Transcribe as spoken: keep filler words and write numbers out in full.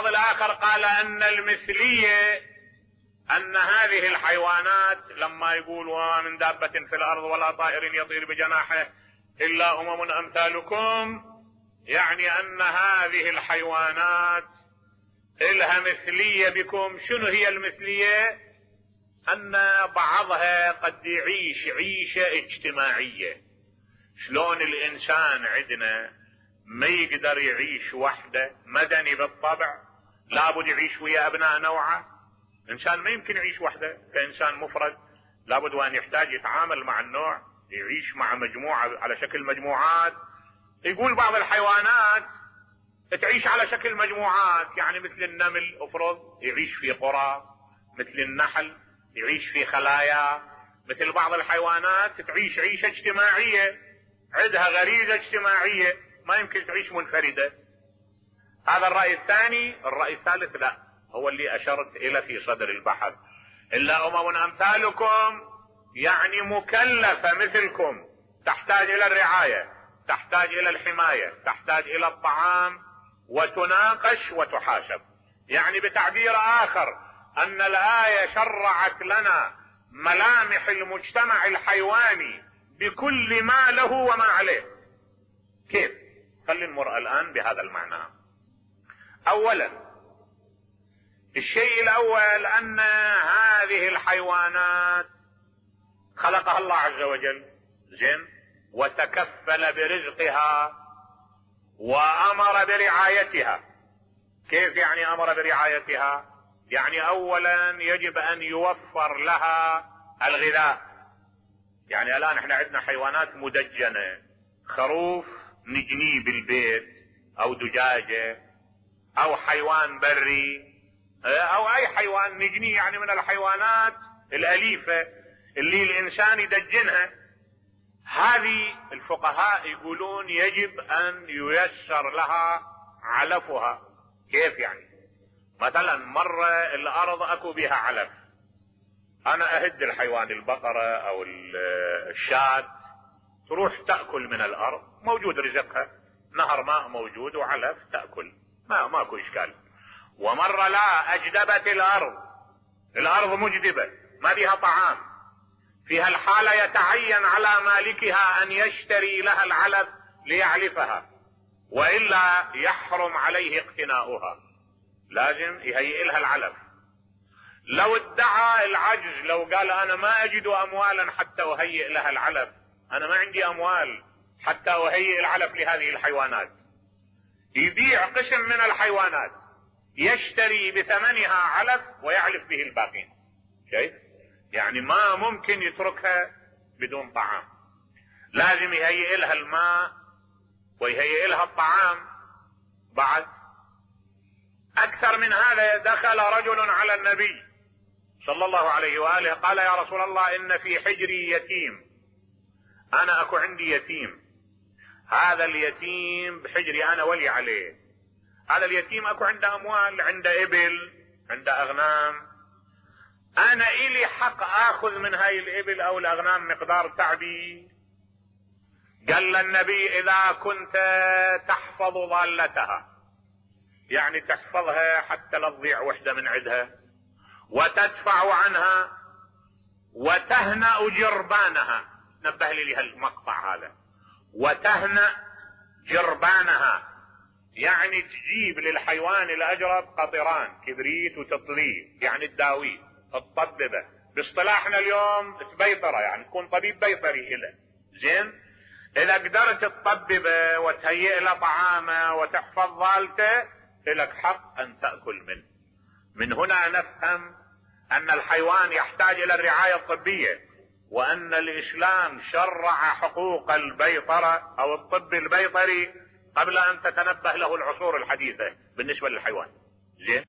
البعض الآخر قال أن المثلية أن هذه الحيوانات لما يقول وما من دابة في الأرض ولا طائر يطير بجناحه إلا أمم أمثالكم، يعني أن هذه الحيوانات إلها مثلية بكم. شنو هي المثلية؟ أن بعضها قد يعيش عيشة اجتماعية. شلون الإنسان عندنا ما يقدر يعيش وحده، مدني بالطبع، لابد يعيش ويا أبناء نوعه. إنسان ما يمكن يعيش وحده كإنسان مفرد، لابد وأن يحتاج يتعامل مع النوع، يعيش مع مجموعة على شكل مجموعات. يقول بعض الحيوانات تعيش على شكل مجموعات، يعني مثل النمل افرض يعيش في قرى، مثل النحل يعيش في خلايا، مثل بعض الحيوانات تعيش عيشة اجتماعية، عندها غريزة اجتماعية، ما يمكن تعيش منفردة. هذا الرأي الثاني. الرأي الثالث لا، هو اللي أشرت إلى في صدر البحث، إلا أمم أمثالكم، يعني مكلفة مثلكم، تحتاج إلى الرعاية، تحتاج إلى الحماية، تحتاج إلى الطعام، وتناقش وتحاسب. يعني بتعبير آخر أن الآية شرعت لنا ملامح المجتمع الحيواني بكل ما له وما عليه. كيف؟ خلينا نمر الآن بهذا المعنى. أولا، الشيء الأول أن هذه الحيوانات خلقها الله عز وجل، زين، وتكفل برزقها وأمر برعايتها. كيف يعني أمر برعايتها؟ يعني أولا يجب أن يوفر لها الغذاء. يعني الآن احنا عندنا حيوانات مدجنة، خروف نجنيه بالبيت أو دجاجة أو حيوان بري أو أي حيوان نجنيه، يعني من الحيوانات الأليفة اللي الإنسان يدجنها. هذه الفقهاء يقولون يجب أن ييسر لها علفها. كيف يعني؟ مثلا مرة الأرض أكو بها علف، أنا أهد الحيوان البقرة أو الشاة تروح تأكل من الأرض، موجود رزقها، نهر ماء موجود وعلف تأكل، ما ماكو إشكال. ومرة لا، أجدبت الأرض، الأرض مجدبة ما بها طعام، في هالحالة يتعين على مالكها أن يشتري لها العلف ليعلفها، وإلا يحرم عليه اقتناؤها، لازم يهيئ لها العلف. لو ادعى العجز، لو قال أنا ما أجد أموالا حتى أهيئ لها العلف، أنا ما عندي أموال حتى أهيئ العلف لهذه الحيوانات، يبيع قسم من الحيوانات يشتري بثمنها علف ويعلف به الباقين. شايف؟ يعني ما ممكن يتركها بدون طعام، لازم يهيئ لها الماء ويهيئ لها الطعام. بعد أكثر من هذا، دخل رجل على النبي صلى الله عليه وآله قال يا رسول الله إن في حجري يتيم، أنا أكو عندي يتيم، هذا اليتيم بحجري أنا ولي عليه، هذا اليتيم أكو عنده أموال، عنده إبل، عنده أغنام، أنا إلي حق آخذ من هاي الإبل أو الأغنام مقدار تعبي؟ قال النبي إذا كنت تحفظ ضالتها، يعني تحفظها حتى لا تضيع وحدة من عندها، وتدفع عنها، وتهنأ جربانها، نبه لي هالمقطع هذا، وتهنأ جربانها، يعني تجيب للحيوان الأجرب قطران كبريت وتطليه، يعني تداويه تطببه، باصطلاحنا اليوم تبيطره، يعني تكون طبيب بيطري له. زين، إذا قدرت تطببه وتهيئ له طعامه وتحفظ ضالته، لك حق أن تأكل منه. من هنا نفهم أن الحيوان يحتاج إلى الرعاية الطبية، وأن الإسلام شرع حقوق البيطرة أو الطب البيطري قبل أن تتنبه له العصور الحديثة بالنسبة للحيوان. زين.